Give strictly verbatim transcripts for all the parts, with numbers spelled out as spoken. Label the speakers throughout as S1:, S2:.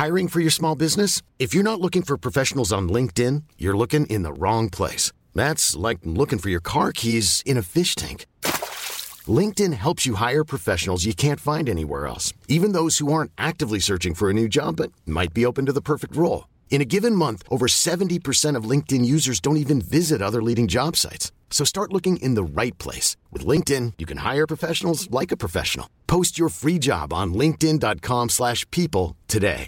S1: Hiring for your small business? If you're not looking for professionals on LinkedIn, you're looking in the wrong place. That's like looking for your car keys in a fish tank. LinkedIn helps you hire professionals you can't find anywhere else, even those who aren't actively searching for a new job but might be open to the perfect role. In a given month, over seventy percent of LinkedIn users don't even visit other leading job sites. So start looking in the right place. With LinkedIn, you can hire professionals like a professional. Post your free job on linkedin.com slash people today.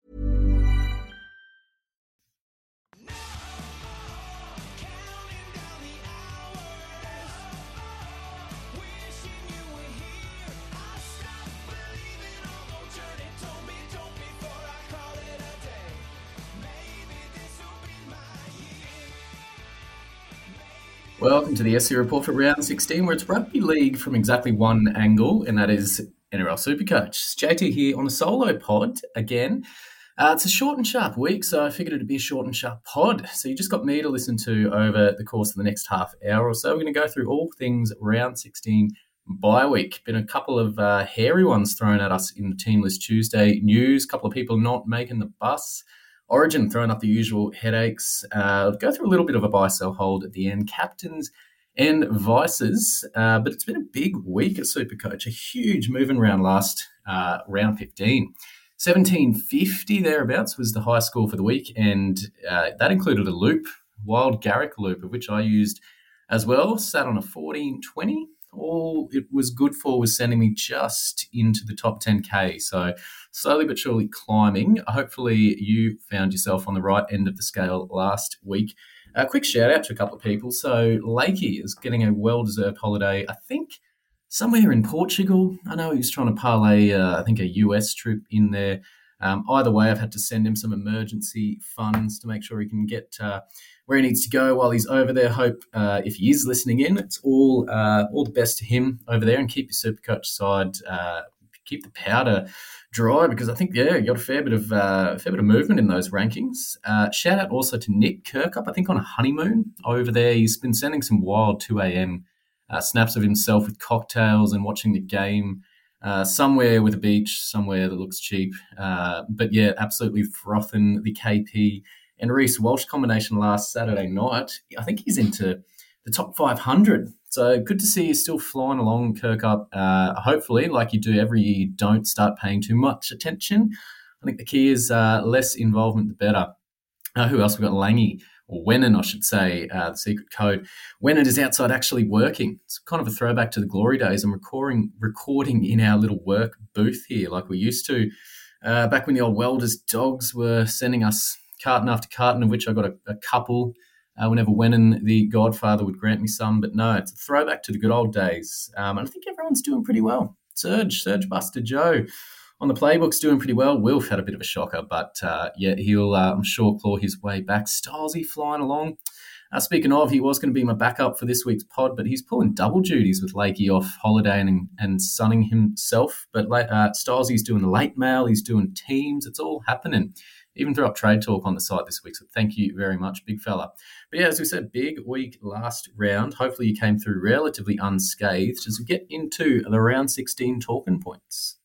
S2: Welcome to the S C Report for round sixteen, where it's rugby league from exactly one angle, and that is N R L Supercoach. It's J T here on a solo pod again. Uh, it's a short and sharp week, so I figured it'd be a short and sharp pod. So you just got me to listen to over the course of the next half hour or so. We're going to go through all things round sixteen bye week. Been a couple of uh, hairy ones thrown at us in the Team List Tuesday news. A couple of people not making the bus. Origin throwing up the usual headaches. Uh, go through a little bit of a buy-sell hold at the end. Captains and vices. Uh, but it's been a big week at Supercoach. A huge moving round last uh, round fifteen. seventeen fifty thereabouts was the high score for the week, and uh, that included a loop, Wild Garrick loop, of which I used as well. Sat on a fourteen twenty. All it was good for was sending me just into the top ten K. So slowly but surely climbing. Hopefully you found yourself on the right end of the scale last week. A quick shout out to a couple of people. So Lakey is getting a well-deserved holiday, I think, somewhere in Portugal. I know he was trying to parlay, uh, I think, a U S trip in there. Um, either way, I've had to send him some emergency funds to make sure he can get uh, where he needs to go while he's over there. Hope uh, if he is listening in, it's all uh, all the best to him over there, and keep your Supercoach side, uh, keep the powder dry, because I think, yeah, you got a fair bit of uh, a fair bit of movement in those rankings. Uh, shout out also to Nick Kirkup, I think on a honeymoon over there. He's been sending some wild two a.m. Uh, snaps of himself with cocktails and watching the game. Uh, somewhere with a beach, somewhere that looks cheap. Uh, but yeah, absolutely frothing the K P and Reece Walsh combination last Saturday night. I think he's into the top five hundred. So good to see you still flying along, Kirkup. Uh, hopefully, like you do every year, you don't start paying too much attention. I think the key is uh, less involvement, the better. Uh, who else? We've got Langy, or Wennon, I should say, uh, the secret code. Wennon is outside actually working. It's kind of a throwback to the glory days. I'm recording recording in our little work booth here like we used to uh, back when the old welders' dogs were sending us carton after carton, of which I got a, a couple uh, whenever Wennon, the Godfather, would grant me some. But no, it's a throwback to the good old days. Um, and I think everyone's doing pretty well. Surge, Surge Buster Joe on the playbook's doing pretty well. Wilf had a bit of a shocker, but uh, yeah, he'll, uh, I'm sure, claw his way back. Stylesy flying along. Uh, speaking of, he was going to be my backup for this week's pod, but he's pulling double duties with Lakey off holiday and, and sunning himself. But uh, Stylesy's doing the late mail. He's doing teams. It's all happening. Even threw up Trade Talk on the site this week, so thank you very much, big fella. But yeah, as we said, big week last round. Hopefully you came through relatively unscathed as we get into the round sixteen talking points.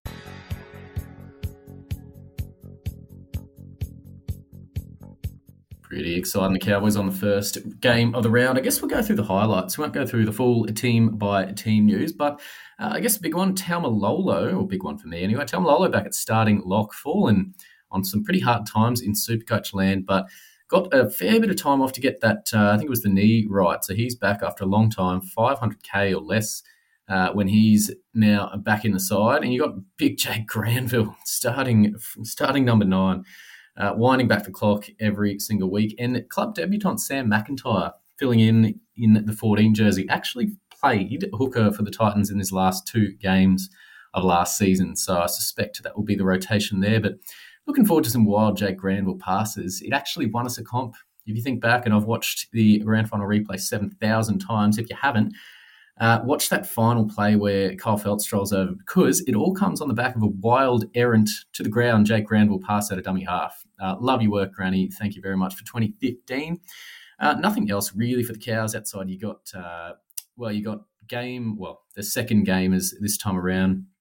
S2: Pretty exciting. The Cowboys on the first game of the round. I guess we'll go through the highlights. We won't go through the full team-by-team news, but uh, I guess a big one, Taumalolo, or big one for me anyway, Taumalolo back at starting lock, fallen on some pretty hard times in Supercoach land, but got a fair bit of time off to get that, uh, I think it was the knee right, so he's back after a long time, five hundred K or less uh, when he's now back in the side. And you got big Jake Granville starting, starting number nine. Uh, winding back the clock every single week. And club debutant Sam McIntyre filling in in the fourteen jersey actually played hooker for the Titans in his last two games of last season. So I suspect that will be the rotation there. But looking forward to some wild Jake Granville passes. It actually won us a comp. If you think back, and I've watched the grand final replay seven thousand times. If you haven't, Uh, watch that final play where Kyle Felt strolls over, because it all comes on the back of a wild errant to the ground Jake Granville pass out a dummy half. Uh, love your work, Granny. Thank you very much for twenty fifteen. Uh, nothing else really for the Cows outside. You got, uh, well, you got game, well, the second game is this time around.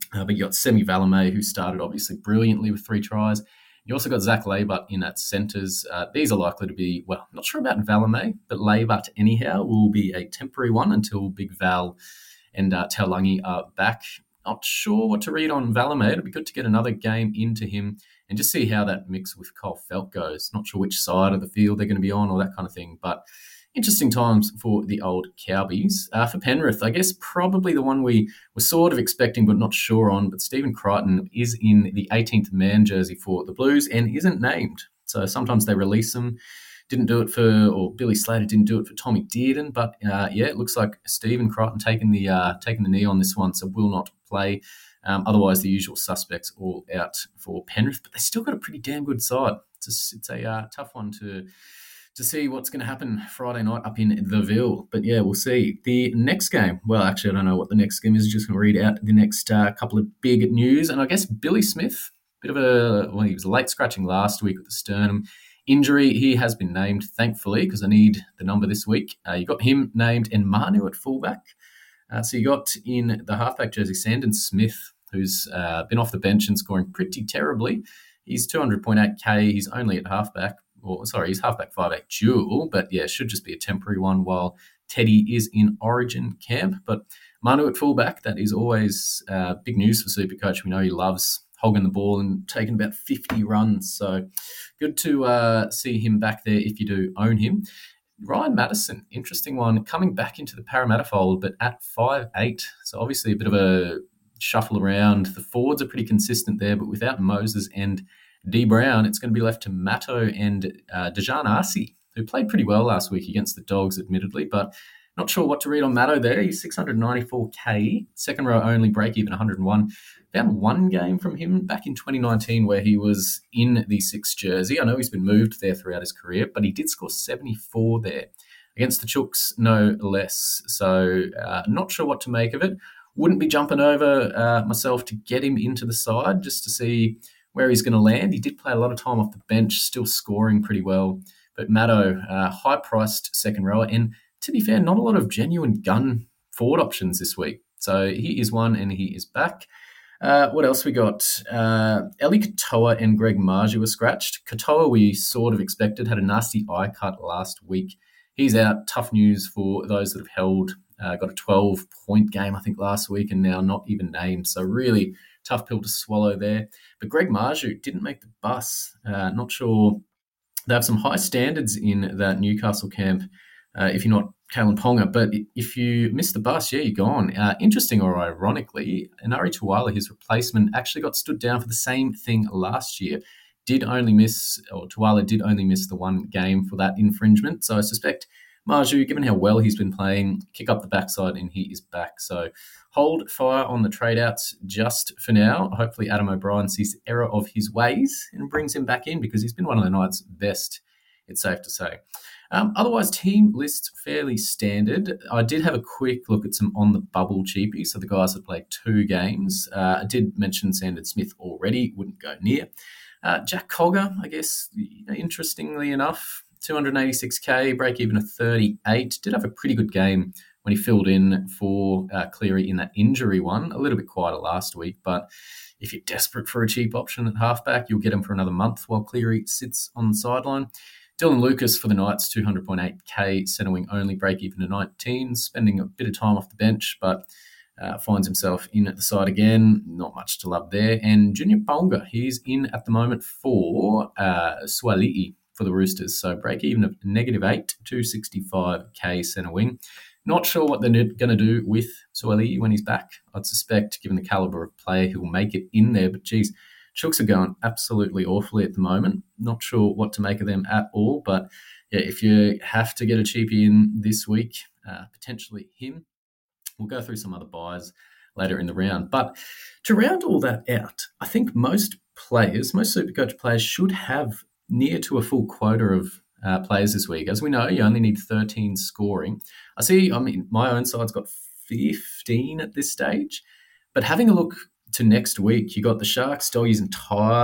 S2: Uh, but you got Semi Valame, who started obviously brilliantly with three tries. You also got Zach Laybutt in at centres. Uh, these are likely to be, well, not sure about Valame, but Laybutt anyhow will be a temporary one until Big Val and uh, Taulangi are back. Not sure what to read on Valame. It'd be good to get another game into him and just see how that mix with Cole Felt goes. Not sure which side of the field they're going to be on or that kind of thing, but interesting times for the old Cowbies. Uh, for Penrith, I guess probably the one we were sort of expecting but not sure on, but Stephen Crichton is in the eighteenth man jersey for the Blues and isn't named. So sometimes they release them. Didn't do it for, or Billy Slater didn't do it for Tommy Dearden, but uh, yeah, it looks like Stephen Crichton taking the uh, taking the knee on this one, so will not play. Um, otherwise, the usual suspects all out for Penrith, but they still got a pretty damn good side. It's a, it's a uh, tough one to to see what's going to happen Friday night up in the Ville. But yeah, we'll see. The next game, well, actually, I don't know what the next game is. I'm just going to read out the next uh, couple of big news. And I guess Billy Smith, bit of a, well, he was late scratching last week with the sternum injury. He has been named, thankfully, because I need the number this week. Uh, you got him named and Manu at fullback. Uh, so you got in the halfback jersey, Sandon Smith, who's uh, been off the bench and scoring pretty terribly. He's two hundred point eight K. He's only at halfback. Or sorry, he's halfback five-eight dual, but yeah, should just be a temporary one while Teddy is in Origin camp. But Manu at fullback, that is always uh, big news for Supercoach. We know he loves hogging the ball and taking about fifty runs. So good to uh, see him back there if you do own him. Ryan Madison, interesting one, coming back into the Parramatta fold, but at five-eight. So obviously a bit of a shuffle around. The forwards are pretty consistent there, but without Moses and D Brown, it's going to be left to Matto and uh, Dejan Arce, who played pretty well last week against the Dogs, admittedly, but not sure what to read on Matto there. He's six hundred ninety-four K, second row only, break even one hundred one. Found one game from him back in twenty nineteen where he was in the sixth jersey. I know he's been moved there throughout his career, but he did score seventy-four there against the Chooks, no less. So uh, not sure what to make of it. Wouldn't be jumping over uh, myself to get him into the side just to see where he's going to land. He did play a lot of time off the bench, still scoring pretty well. But Matto, uh, high-priced second rower, and to be fair, not a lot of genuine gun forward options this week. So he is one and he is back. Uh, what else we got? Uh, Eli Katoa and Greg Marju were scratched. Katoa we sort of expected, had a nasty eye cut last week. He's out. Tough news for those that have held. Uh, got a twelve-point game, I think, last week and now not even named. So really tough pill to swallow there. But Greg Marju didn't make the bus. Uh, not sure. They have some high standards in that Newcastle camp, uh, if you're not Kalen Ponga. But if you miss the bus, yeah, you're gone. Uh, interesting or ironically, Inari Tuwala, his replacement, actually got stood down for the same thing last year. Did only miss, or Tuwala did only miss the one game for that infringement. So I suspect Marju, given how well he's been playing, kick up the backside and he is back. So hold fire on the trade-outs just for now. Hopefully Adam O'Brien sees the error of his ways and brings him back in because he's been one of the Knights' best, it's safe to say. Um, otherwise, team lists fairly standard. I did have a quick look at some on-the-bubble cheapies, so the guys that played two games. Uh, I did mention Sandon Smith already, wouldn't go near. Uh, Jack Cogger, I guess, interestingly enough, two hundred eighty-six K, break even of thirty-eight. Did have a pretty good game when he filled in for uh, Cleary in that injury one. A little bit quieter last week, but if you're desperate for a cheap option at halfback, you'll get him for another month while Cleary sits on the sideline. Dylan Lucas for the Knights, two hundred eight K, centre wing only, break even to nineteen, spending a bit of time off the bench, but uh, finds himself in at the side again. Not much to love there. And Junior Ponga, he's in at the moment for uh, Suali'i for the Roosters. So break even of negative eight, two sixty-five K centre wing. Not sure what they're going to do with Suali'i when he's back. I'd suspect, given the calibre of player, he will make it in there. But geez, Chooks are going absolutely awfully at the moment. Not sure what to make of them at all. But yeah, if you have to get a cheapie in this week, uh, potentially him. We'll go through some other buys later in the round. But to round all that out, I think most players, most Supercoach players should have near to a full quota of uh, players this week. As we know, you only need thirteen scoring. I see, I mean, my own side's got fifteen at this stage. But having a look to next week, you got the Sharks, Doggies and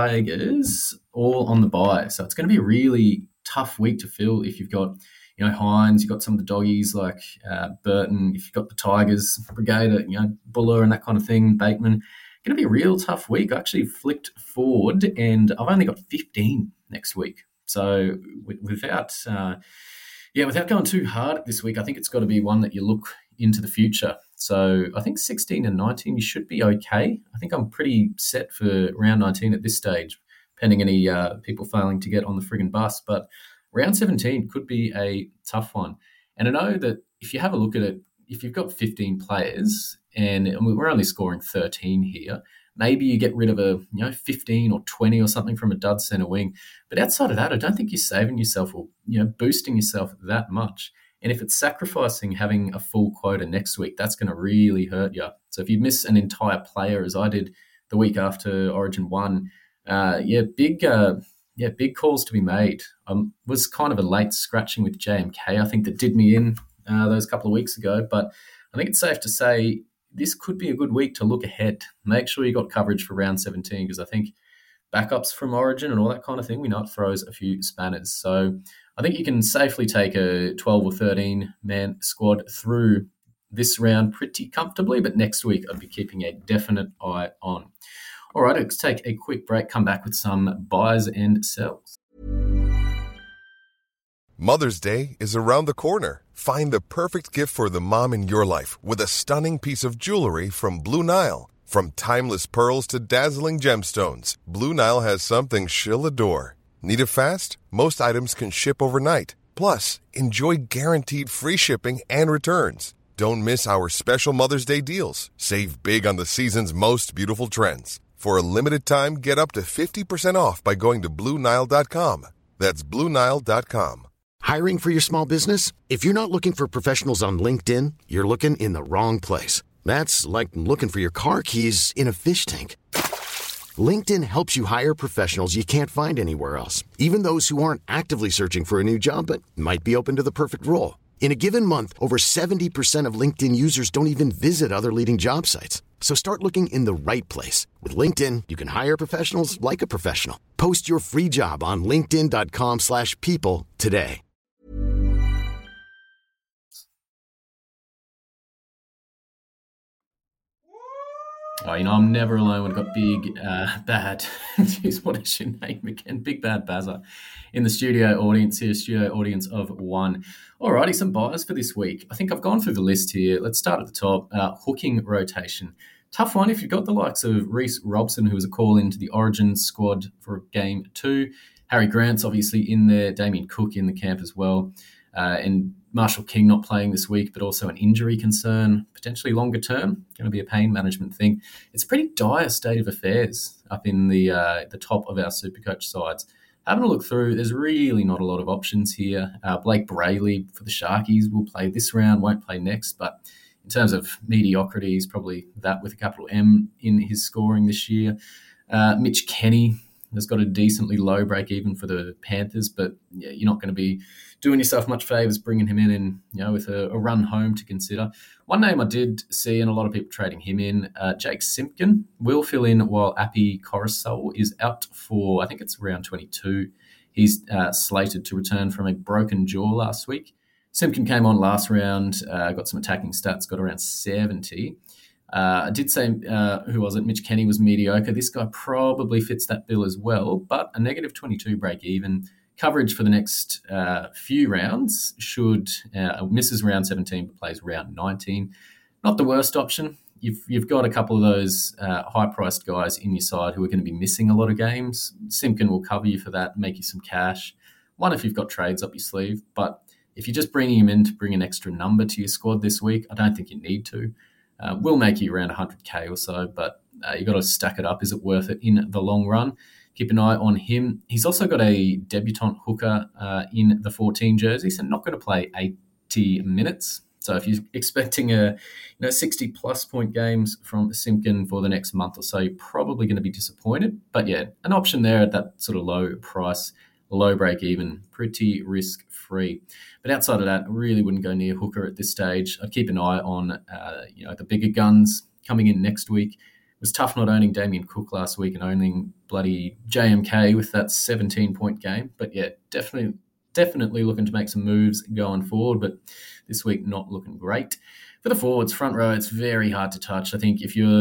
S2: Tigers all on the bye. So it's going to be a really tough week to fill if you've got, you know, Hines, you've got some of the Doggies like uh, Burton, if you've got the Tigers, Brigade, you know, Buller and that kind of thing, Bateman. going to be a real tough week. I actually flicked forward and I've only got fifteen next week. So without, uh, yeah, without going too hard this week, I think it's got to be one that you look into the future. So I think sixteen and nineteen, you should be okay. I think I'm pretty set for round nineteen at this stage, pending any uh, people failing to get on the friggin' bus. But round seventeen could be a tough one. And I know that if you have a look at it, if you've got fifteen players and we're only scoring thirteen here, maybe you get rid of a you know fifteen or twenty or something from a dud centre wing. But outside of that, I don't think you're saving yourself or you know boosting yourself that much. And if it's sacrificing having a full quota next week, that's going to really hurt you. So if you miss an entire player, as I did the week after Origin one, uh, yeah, big uh, yeah, big calls to be made. I um, was kind of a late scratching with J M K, I think, that did me in uh, those couple of weeks ago. But I think it's safe to say this could be a good week to look ahead. Make sure you got coverage for round seventeen, because I think backups from Origin and all that kind of thing, we know it throws a few spanners. So I think you can safely take a twelve or thirteen man squad through this round pretty comfortably, but next week I'd be keeping a definite eye on. All right, let's take a quick break, come back with some buys and sells.
S3: Mother's Day is around the corner. Find the perfect gift for the mom in your life with a stunning piece of jewelry from Blue Nile. From timeless pearls to dazzling gemstones, Blue Nile has something she'll adore. Need it fast? Most items can ship overnight. Plus, enjoy guaranteed free shipping and returns. Don't miss our special Mother's Day deals. Save big on the season's most beautiful trends. For a limited time, get up to fifty percent off by going to Blue Nile dot com. That's Blue Nile dot com.
S1: Hiring for your small business? If you're not looking for professionals on LinkedIn, you're looking in the wrong place. That's like looking for your car keys in a fish tank. LinkedIn helps you hire professionals you can't find anywhere else, even those who aren't actively searching for a new job but might be open to the perfect role. In a given month, over seventy percent of LinkedIn users don't even visit other leading job sites. So start looking in the right place. With LinkedIn, you can hire professionals like a professional. Post your free job on linkedin dot com slash people today.
S2: Oh, you know, I'm never alone when I've got big, uh, bad, geez, what is your name again? Big Bad Bazza in the studio audience here, studio audience of one. Alrighty, some buys for this week. I think I've gone through the list here. Let's start at the top. Uh, hooking rotation. Tough one if you've got the likes of Reece Robson, who was a call into the Origin squad for game two. Harry Grant's obviously in there. Damien Cook in the camp as well. Uh, and Marshall King not playing this week, but also an injury concern, potentially longer term, going to be a pain management thing. It's a pretty dire state of affairs up in the uh, the top of our Supercoach sides. Having a look through, there's really not a lot of options here. Uh, Blake Brayley for the Sharkies will play this round, won't play next, but in terms of mediocrity, he's probably that with a capital M in his scoring this year. Uh, Mitch Kenny has got a decently low break even for the Panthers, but yeah, you're not going to be doing yourself much favours bringing him in and, you know, with a, a run home to consider. One name I did see, and a lot of people trading him in, uh, Jake Simpkin will fill in while Api Coruscant is out for, I think it's round twenty-two. He's uh, slated to return from a broken jaw last week. Simpkin came on last round, uh, got some attacking stats, got around seventy. Uh, I did say, uh, who was it? Mitch Kenny was mediocre. This guy probably fits that bill as well, but a negative twenty-two break even. Coverage for the next uh, few rounds should, uh, misses round seventeen but plays round nineteen. Not the worst option. You've you've got a couple of those uh, high-priced guys in your side who are going to be missing a lot of games. Simpkin will cover you for that, make you some cash. One, if you've got trades up your sleeve, but if you're just bringing him in to bring an extra number to your squad this week, I don't think you need to. Uh, will make you around one hundred K or so, but uh, you've got to stack it up. Is it worth it in the long run? Keep an eye on him. He's also got a debutant hooker uh, in the fourteen jersey, so not going to play eighty minutes. So if you're expecting a you know sixty plus point games from Simpkin for the next month or so, you're probably going to be disappointed. But yeah, an option there at that sort of low price, low break even, pretty risk free. But outside of that, I really wouldn't go near hooker at this stage. I'd keep an eye on uh, you know the bigger guns coming in next week. It was tough not owning Damien Cook last week and owning bloody J M K with that seventeen-point game. But yeah, definitely definitely looking to make some moves going forward, but this week not looking great. For the forwards, front row, it's very hard to touch. I think if you're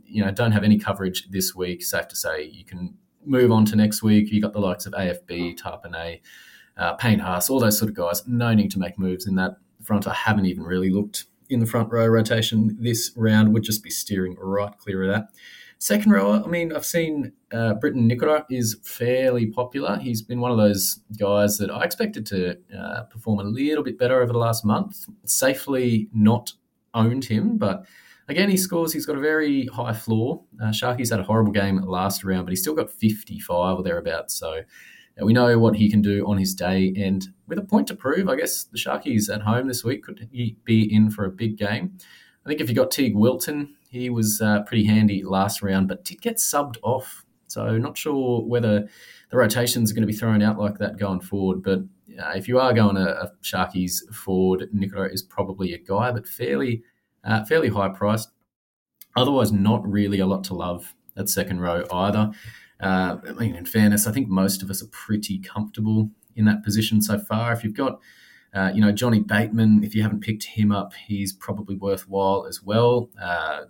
S2: you know, don't have any coverage this week, safe to say you can move on to next week. You got the likes of A F B, Tarpanay, uh, Payne Haas, all those sort of guys. No need to make moves in that front. I haven't even really looked in the front row rotation this round. Would just be steering right clear of that. Second rower, I mean, I've seen uh, Britton Nikora is fairly popular. He's been one of those guys that I expected to uh, perform a little bit better over the last month. Safely not owned him, but again, he scores. He's got a very high floor. Uh, Sharkies had a horrible game last round, but he's still got fifty-five or thereabouts. So uh, we know what he can do on his day. And with a point to prove, I guess the Sharkies at home this week could be in for a big game. I think if you got Teague Wilton, he was uh, pretty handy last round, but did get subbed off. So not sure whether the rotations are going to be thrown out like that going forward. But uh, if you are going a, a Sharkies forward, Nikora is probably a guy, but fairly uh, fairly high priced. Otherwise, not really a lot to love at second row either. Uh, I mean, in fairness, I think most of us are pretty comfortable in that position so far. If you've got Uh, you know, Johnny Bateman, if you haven't picked him up, he's probably worthwhile as well. Uh,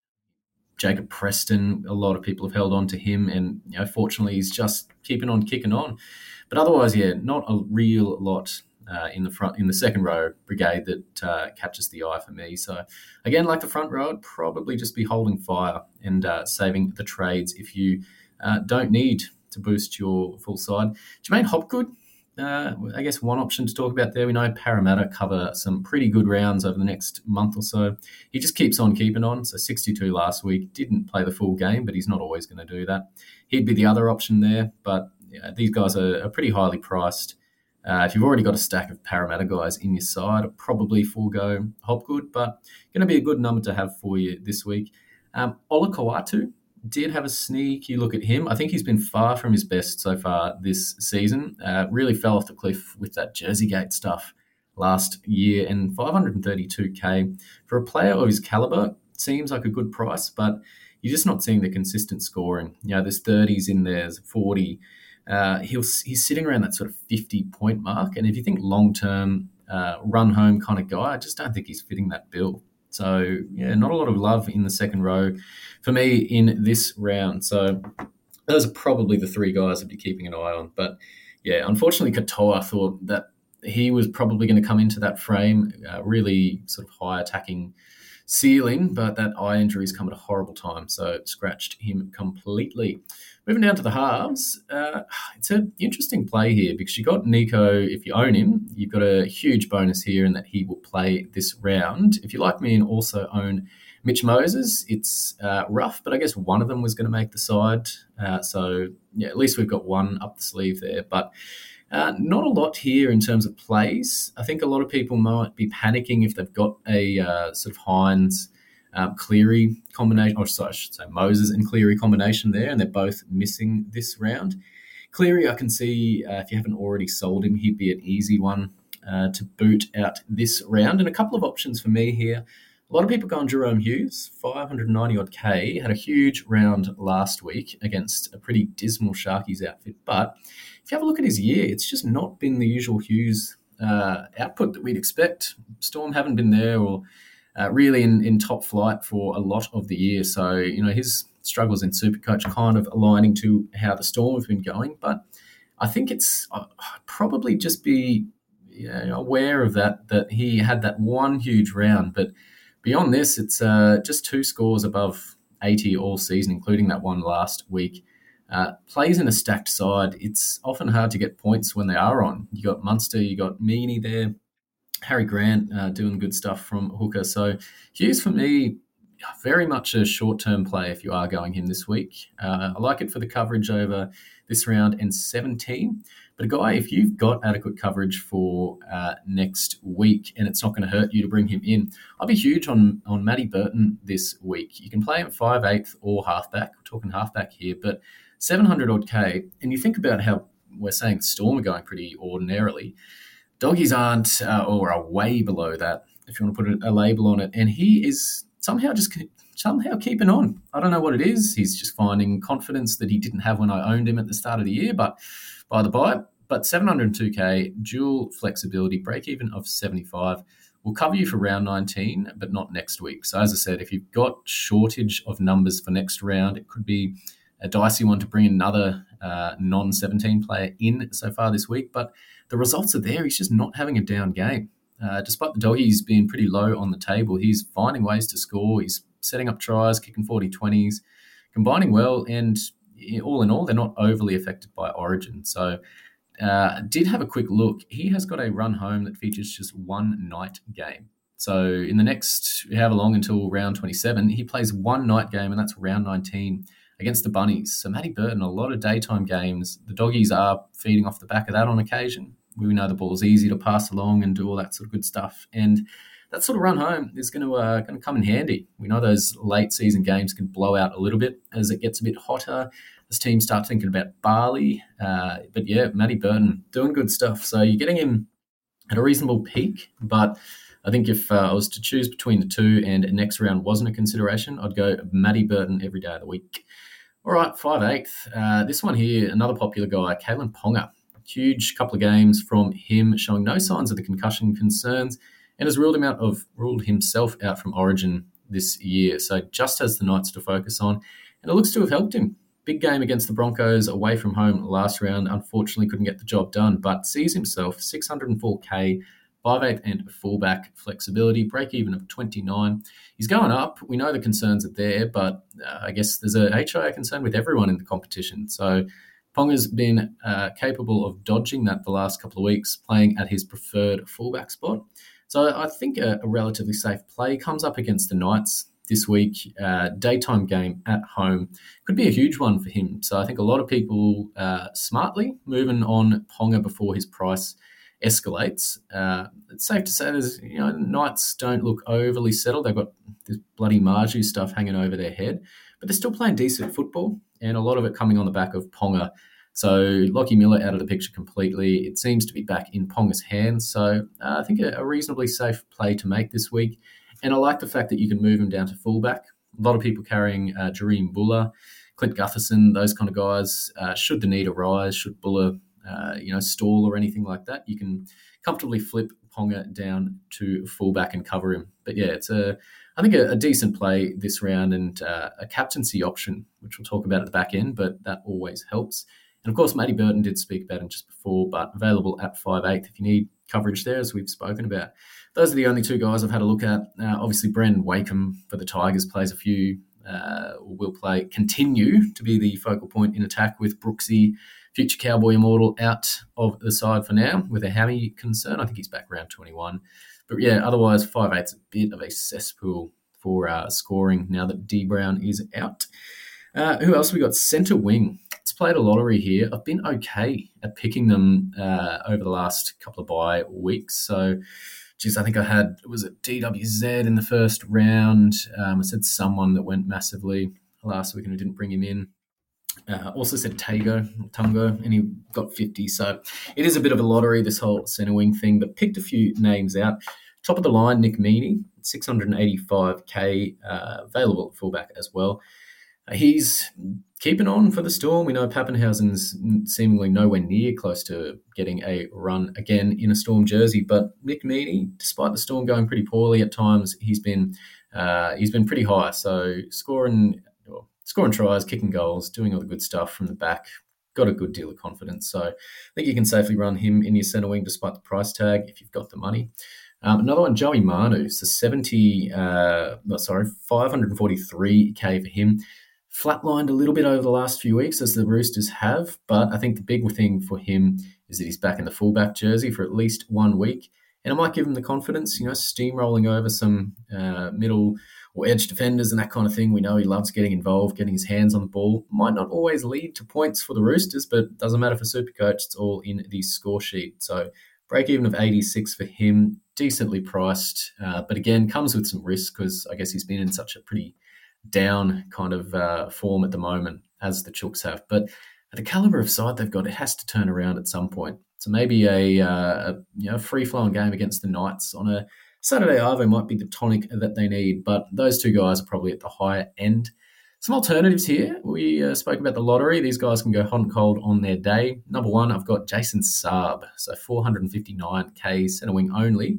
S2: Jacob Preston, a lot of people have held on to him, and you know, fortunately, he's just keeping on kicking on. But otherwise, yeah, not a real lot uh, in the front, in the second row brigade that uh, catches the eye for me. So again, like the front row, I'd probably just be holding fire and uh, saving the trades if you uh, don't need to boost your full side. Jermaine Hopgood. Uh, I guess one option to talk about there, we know Parramatta cover some pretty good rounds over the next month or so. He just keeps on keeping on. So sixty-two last week, didn't play the full game, but he's not always going to do that. He'd be the other option there, but yeah, these guys are, are pretty highly priced. Uh, if you've already got a stack of Parramatta guys in your side, I'd probably forego Hopgood, but going to be a good number to have for you this week. Um, Ola Kawatu did have a sneaky look at him. I think he's been far from his best so far this season. Uh, really fell off the cliff with that Jerseygate stuff last year, and five hundred thirty-two K for a player of his caliber seems like a good price, but you're just not seeing the consistent scoring. You know, there's thirties in there, there's forty. Uh, he'll, he's sitting around that sort of fifty-point mark, and if you think long-term uh, run-home kind of guy, I just don't think he's fitting that bill. So, yeah, not a lot of love in the second row for me in this round. So those are probably the three guys I'd be keeping an eye on. But, yeah, unfortunately, Katoa thought that he was probably going to come into that frame, uh, really sort of high attacking ceiling, but that eye injury's come at a horrible time, so it scratched him completely. Moving down to the halves, uh, it's an interesting play here because you got Nico, if you own him, you've got a huge bonus here in that he will play this round. If you like me and also own Mitch Moses, it's uh, rough, but I guess one of them was going to make the side. Uh, so, yeah, at least we've got one up the sleeve there. But uh, not a lot here in terms of plays. I think a lot of people might be panicking if they've got a uh, sort of Hines Um, Cleary combination, or sorry, I should say Moses and Cleary combination there, and they're both missing this round. Cleary, I can see uh, if you haven't already sold him, he'd be an easy one uh, to boot out this round. And a couple of options for me here. A lot of people going Jerome Hughes, five hundred ninety odd K, had a huge round last week against a pretty dismal Sharkies outfit. But if you have a look at his year, it's just not been the usual Hughes uh, output that we'd expect. Storm haven't been there, or Uh, really in, in top flight for a lot of the year. So, you know, his struggles in Supercoach kind of aligning to how the Storm have been going. But I think it's uh, probably just be you know, aware of that, that he had that one huge round. But beyond this, it's uh, just two scores above eighty all season, including that one last week. Uh, plays in a stacked side. It's often hard to get points when they are on. You got Munster, you got Meaney there. Harry Grant uh, doing good stuff from hooker. So Hughes, for me, very much a short-term play if you are going him this week. Uh, I like it for the coverage over this round and seventeen. But a guy, if you've got adequate coverage for uh, next week and it's not going to hurt you to bring him in, I'll be huge on, on Matty Burton this week. You can play him five eighth or halfback. We're talking halfback here, but seven hundred odd K. And you think about how we're saying Storm are going pretty ordinarily. Doggies aren't, uh, or are way below that, if you want to put a, a label on it. And he is somehow just somehow keeping on. I don't know what it is. He's just finding confidence that he didn't have when I owned him at the start of the year, but by the by. But seven hundred two K, dual flexibility, break even of seventy-five. will cover you for round nineteen, but not next week. So as I said, if you've got shortage of numbers for next round, it could be a dicey one to bring another uh, non seventeen player in so far this week. But the results are there. He's just not having a down game. Uh, despite the doggies being pretty low on the table, he's finding ways to score. He's setting up tries, kicking forty twenties, combining well, and all in all, they're not overly affected by Origin. So uh, did have a quick look. He has got a run home that features just one night game. So in the next, however long until round twenty-seven, he plays one night game, and that's round nineteen against the Bunnies. So Matty Burton, a lot of daytime games. The doggies are feeding off the back of that on occasion. We know the ball's easy to pass along and do all that sort of good stuff. And that sort of run home is going to uh, going to come in handy. We know those late season games can blow out a little bit as it gets a bit hotter, as teams start thinking about barley. Uh, but yeah, Matty Burton doing good stuff. So you're getting him at a reasonable peak. But I think if uh, I was to choose between the two and next round wasn't a consideration, I'd go Matty Burton every day of the week. All right, five eighth. Uh, this one here, another popular guy, Kalyn Ponga. Huge couple of games from him, showing no signs of the concussion concerns, and has ruled him out of ruled himself out from Origin this year. So just has the Knights to focus on, and it looks to have helped him. Big game against the Broncos away from home last round. Unfortunately, couldn't get the job done, but sees himself six hundred four K, five eight and fullback flexibility, break even of twenty-nine. He's going up. We know the concerns are there, but uh, I guess there's a H I A concern with everyone in the competition. So Ponga's been uh, capable of dodging that the last couple of weeks, playing at his preferred fullback spot. So I think a, a relatively safe play comes up against the Knights this week. Uh, daytime game at home could be a huge one for him. So I think a lot of people uh, smartly moving on Ponga before his price escalates. Uh, it's safe to say there's, you know, Knights don't look overly settled. They've got this bloody Marju stuff hanging over their head, but they're still playing decent football, and a lot of it coming on the back of Ponga. So Lockie Miller out of the picture completely. It seems to be back in Ponga's hands. So uh, I think a, a reasonably safe play to make this week. And I like the fact that you can move him down to fullback. A lot of people carrying uh, Jareem Buller, Clint Gutherson, those kind of guys. Uh, should the need arise, should Buller uh, you know, stall or anything like that, you can comfortably flip Ponga down to fullback and cover him. But yeah, it's a I think a, a decent play this round, and uh, a captaincy option, which we'll talk about at the back end, but that always helps. And of course, Matty Burton did speak about him just before, but available at five eight if you need coverage there, as we've spoken about. Those are the only two guys I've had a look at. Uh, obviously, Brendan Wakeham for the Tigers plays a few, uh, will play, continue to be the focal point in attack with Brooksy, future Cowboy Immortal, out of the side for now with a hammy concern. I think he's back round twenty-one. But yeah, otherwise, five eight's a bit of a cesspool for uh, scoring now that D Brown is out. Uh, who else we got? Centre wing. It's played a lottery here. I've been okay at picking them uh, over the last couple of bye weeks. So, geez, I think I had, was it D W Z in the first round? Um, I said someone that went massively last week and I didn't bring him in. Uh, also said Tago, Tungo, and he got fifty. So it is a bit of a lottery, this whole centre wing thing, but picked a few names out. Top of the line, Nick Meaney, six hundred eighty-five K, uh, available at fullback as well. Uh, he's keeping on for the Storm. We know Pappenhausen's seemingly nowhere near close to getting a run again in a Storm jersey, but Nick Meaney, despite the Storm going pretty poorly at times, he's been uh, he's been pretty high. So scoring. Well, Scoring tries, kicking goals, doing all the good stuff from the back, got a good deal of confidence. So I think you can safely run him in your centre wing despite the price tag if you've got the money. Um, another one, Joey Manu, so seventy, uh, no, sorry, five hundred forty-three K for him. Flatlined a little bit over the last few weeks as the Roosters have, but I think the big thing for him is that he's back in the fullback jersey for at least one week. And it might give him the confidence, you know, steamrolling over some uh, middle or edge defenders and that kind of thing. We know he loves getting involved, getting his hands on the ball. Might not always lead to points for the Roosters, but doesn't matter for Supercoach. It's all in the score sheet. So break even of eighty-six for him, decently priced. Uh, but again, comes with some risk because I guess he's been in such a pretty down kind of uh, form at the moment, as the Chooks have. But at the calibre of side they've got, it has to turn around at some point. So maybe a, uh, a you know free-flowing game against the Knights on a Saturday Arvo might be the tonic that they need, but those two guys are probably at the higher end. Some alternatives here. We uh, spoke about the lottery. These guys can go hot and cold on their day. Number one, I've got Jason Saab, so four hundred fifty-nine K, centre wing only.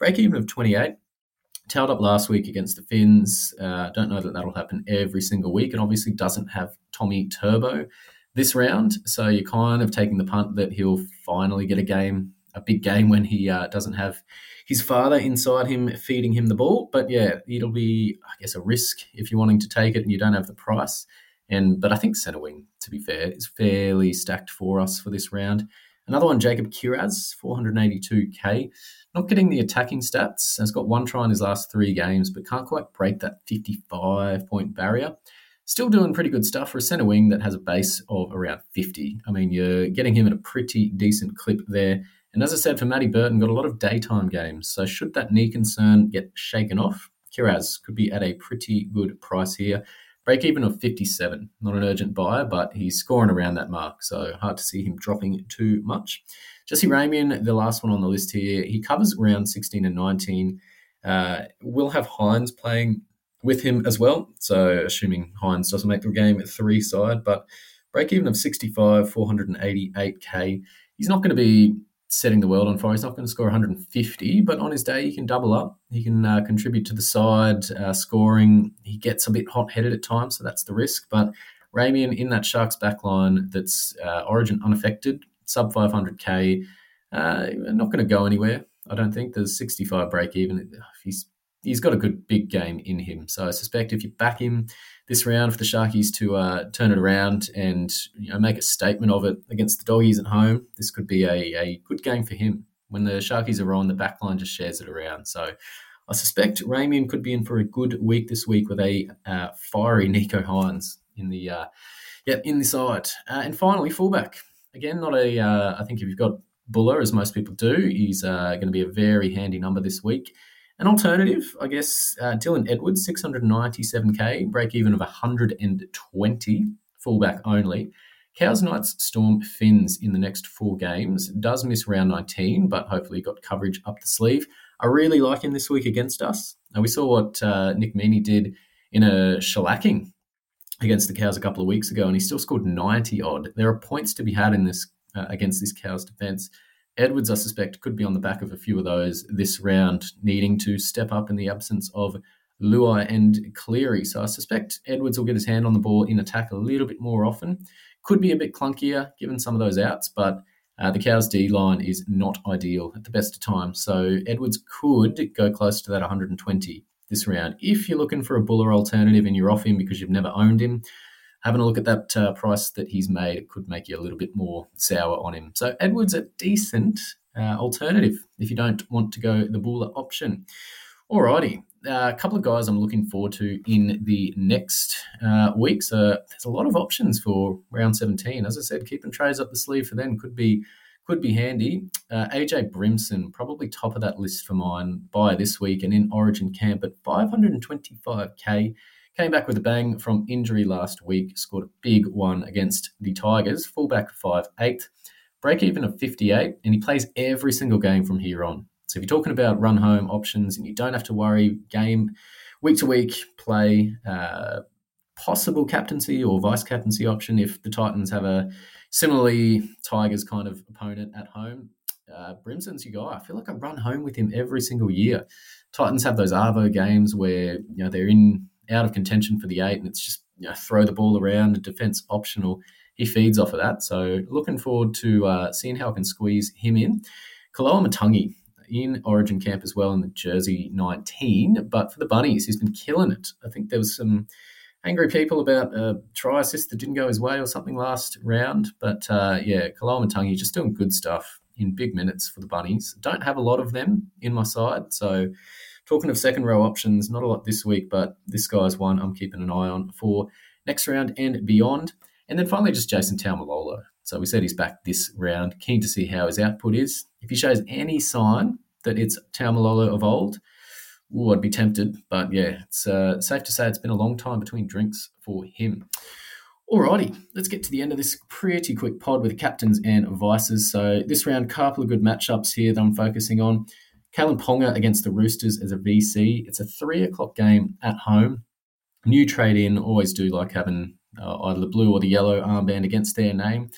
S2: Break even of twenty-eight. Tailed up last week against the Finns. Uh, don't know that that'll happen every single week, and obviously doesn't have Tommy Turbo this round. So you're kind of taking the punt that he'll finally get a game, a big game when he uh, doesn't have his father inside him feeding him the ball. But yeah, it'll be, I guess, a risk if you're wanting to take it and you don't have the price. And but I think centre wing, to be fair, is fairly stacked for us for this round. Another one, Jacob Kiraz, four hundred eighty-two K. Not getting the attacking stats. Has got one try in his last three games, but can't quite break that fifty-five point barrier. Still doing pretty good stuff for a centre wing that has a base of around fifty. I mean, you're getting him at a pretty decent clip there. And as I said, for Matty Burton, got a lot of daytime games. So should that knee concern get shaken off, Kiraz could be at a pretty good price here. Break even of fifty-seven. Not an urgent buyer, but he's scoring around that mark, so hard to see him dropping too much. Jesse Ramian, the last one on the list here, he covers around sixteen and nineteen. Uh, we'll have Hines playing with him as well, so assuming Hines doesn't make the game at three side, but break even of sixty-five, four hundred eighty-eight K. He's not going to be setting the world on fire. He's not going to score one hundred fifty, but on his day, he can double up. He can uh, contribute to the side, uh, scoring. He gets a bit hot-headed at times, so that's the risk. But Ramian in that Sharks backline that's uh, Origin unaffected, sub five hundred K, uh, not going to go anywhere, I don't think. There's sixty-five break-even. He's He's got a good big game in him. So I suspect if you back him this round for the Sharkies to uh, turn it around and you know make a statement of it against the Doggies at home, this could be a, a good game for him. When the Sharkies are on, the backline just shares it around. So I suspect Ramian could be in for a good week this week with a uh, fiery Nico Hines in the uh, yeah in the side. Uh, and finally, fullback. Again, not a. Uh, I think if you've got Buller, as most people do, he's uh, going to be a very handy number this week. An alternative, I guess, uh, Dylan Edwards, six hundred ninety-seven K, break even of one hundred twenty, fullback only. Cows, Knights, Storm, Finns in the next four games. Does miss round nineteen, but hopefully got coverage up the sleeve. I really like him this week against us. Now, we saw what uh, Nick Meaney did in a shellacking against the Cows a couple of weeks ago, and he still scored ninety odd. There are points to be had in this uh, against this Cows defence. Edwards, I suspect, could be on the back of a few of those this round, needing to step up in the absence of Luai and Cleary. So I suspect Edwards will get his hand on the ball in attack a little bit more often. Could be a bit clunkier given some of those outs, but uh, the Cows' D-line is not ideal at the best of times. So Edwards could go close to that one hundred twenty this round. If you're looking for a Buller alternative and you're off him because you've never owned him, having a look at that uh, price that he's made, it could make you a little bit more sour on him. So Edwards a decent uh, alternative if you don't want to go the Buller option. Alrighty, uh, a couple of guys I'm looking forward to in the next uh, week. So there's a lot of options for round seventeen. As I said, keeping trays up the sleeve for them could be could be handy. Uh, A J Brimson, probably top of that list for mine by this week and in Origin camp at five hundred twenty-five K. Came back with a bang from injury last week, scored a big one against the Tigers, fullback five eight, break even of fifty-eight, and he plays every single game from here on. So if you're talking about run home options and you don't have to worry game week to week play, uh, possible captaincy or vice captaincy option if the Titans have a similarly Tigers kind of opponent at home, uh, Brimson's your guy. I feel like I run home with him every single year. Titans have those Arvo games where you know they're in out of contention for the eight, and it's just you know, throw the ball around, defense optional. He feeds off of that. So looking forward to uh, seeing how I can squeeze him in. Kaloa Matangi in Origin camp as well in the jersey nineteen, but for the Bunnies, he's been killing it. I think there was some angry people about a try assist that didn't go his way or something last round, but uh, yeah, Kaloa Matangi just doing good stuff in big minutes for the Bunnies. Don't have a lot of them in my side, so talking of second row options, not a lot this week, but this guy's one I'm keeping an eye on for next round and beyond. And then finally, just Jason Taumalolo. So we said he's back this round. Keen to see how his output is. If he shows any sign that it's Taumalolo of old, ooh, I'd be tempted. But yeah, it's uh, safe to say it's been a long time between drinks for him. Alrighty, let's get to the end of this pretty quick pod with the captains and vices. So this round, couple of good matchups here that I'm focusing on. Kalen Ponga against the Roosters as a V C. It's a three o'clock game at home. New trade in, always do like having uh, either the blue or the yellow armband against their name.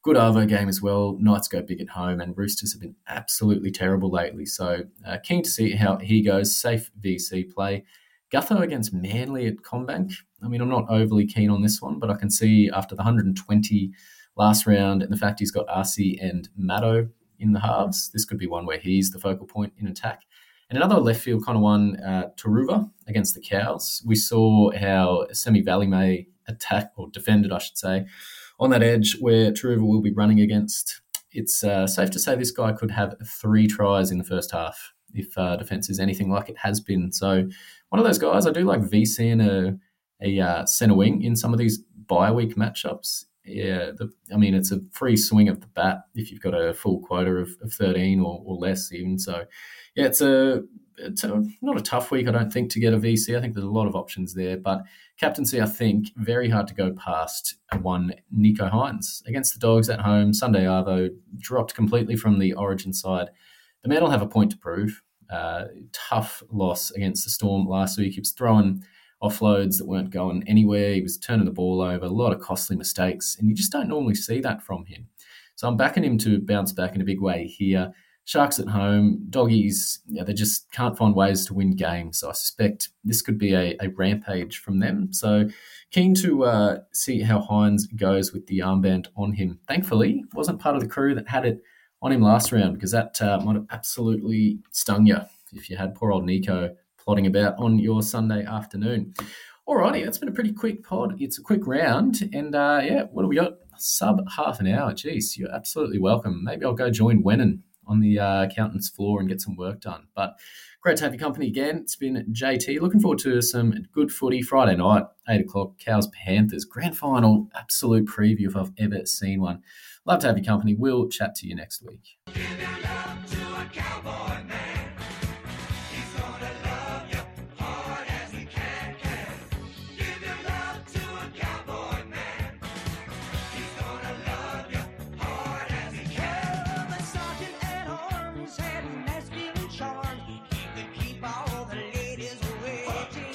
S2: good Arvo game as well. Knights go big at home, and Roosters have been absolutely terrible lately. So uh, keen to see how he goes. Safe V C play. Gutho against Manly at CommBank. I mean, I'm not overly keen on this one, but I can see after the one hundred twenty last round and the fact he's got R C and Maddo in the halves, this could be one where he's the focal point in attack. And another left field kind of one, uh, Turuva against the Cows. We saw how Semi Valley may attack, or defended, I should say, on that edge where Turuva will be running against. It's uh, safe to say this guy could have three tries in the first half if uh, defence is anything like it has been. So one of those guys, I do like V C and a, a uh, centre wing in some of these bye-week matchups. Yeah, the, I mean, it's a free swing of the bat if you've got a full quota of, of thirteen or, or less even. So, yeah, it's a it's a, not a tough week, I don't think, to get a V C. I think there's a lot of options there. But captaincy, I think, very hard to go past one Nicho Hynes. Against the Dogs at home, Sunday Arvo, dropped completely from the Origin side. The man will have a point to prove. Uh, tough loss against the Storm last week. He was throwing offloads that weren't going anywhere. He was turning the ball over, a lot of costly mistakes, and you just don't normally see that from him. So I'm backing him to bounce back in a big way here. Sharks at home, Doggies, yeah, they just can't find ways to win games. So I suspect this could be a, a rampage from them. So keen to uh, see how Hynes goes with the armband on him. Thankfully, wasn't part of the crew that had it on him last round, because that uh, might have absolutely stung you if you had poor old Nicho plodding about on your Sunday afternoon. Alrighty, that's been a pretty quick pod. It's a quick round. And uh, yeah, what do we got? Sub half an hour. Jeez, you're absolutely welcome. Maybe I'll go join Wennon on the uh, accountant's floor and get some work done. But great to have your company again. It's been J T. Looking forward to some good footy Friday night, eight o'clock, Cows Panthers. Grand final, absolute preview if I've ever seen one. Love to have your company. We'll chat to you next week.
S4: Give your love to a cowboy man. He's gonna love you hard as he can, can. Give your love to a cowboy man. He's gonna love you hard as he can. Well, the sergeant at arms had masculine charm. He could keep all the ladies waiting.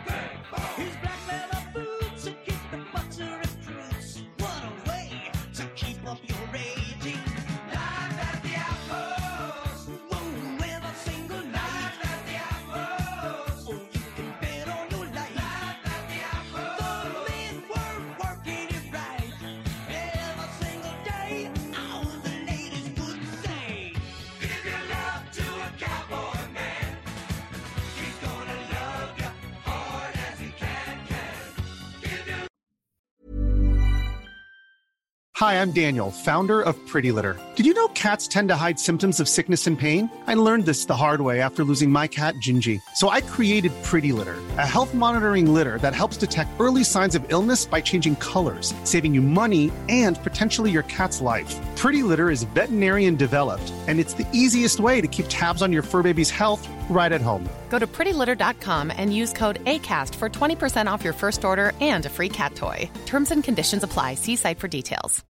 S4: His black leather boots would kick the butts of recruits. What a way to keep up your rating. Live at the outpost. Whoa, with a single night. Live at the outpost. Oh, you can bet on your life. Live at the outpost. The men were working it right. Every single day, all the ladies would say, give your love to a cowboy man. He's gonna love you hard as he can, can. Give your
S5: Hi, I'm Daniel, founder of Pretty Litter. Did you know cats tend to hide symptoms of sickness and pain? I learned this the hard way after losing my cat, Gingy. So I created Pretty Litter, a health monitoring litter that helps detect early signs of illness by changing colors, saving you money and potentially your cat's life. Pretty Litter is veterinarian developed, and it's the easiest way to keep tabs on your fur baby's health right at home.
S6: Go to pretty litter dot com and use code ACAST for twenty percent off your first order and a free cat toy. Terms and conditions apply. See site for details.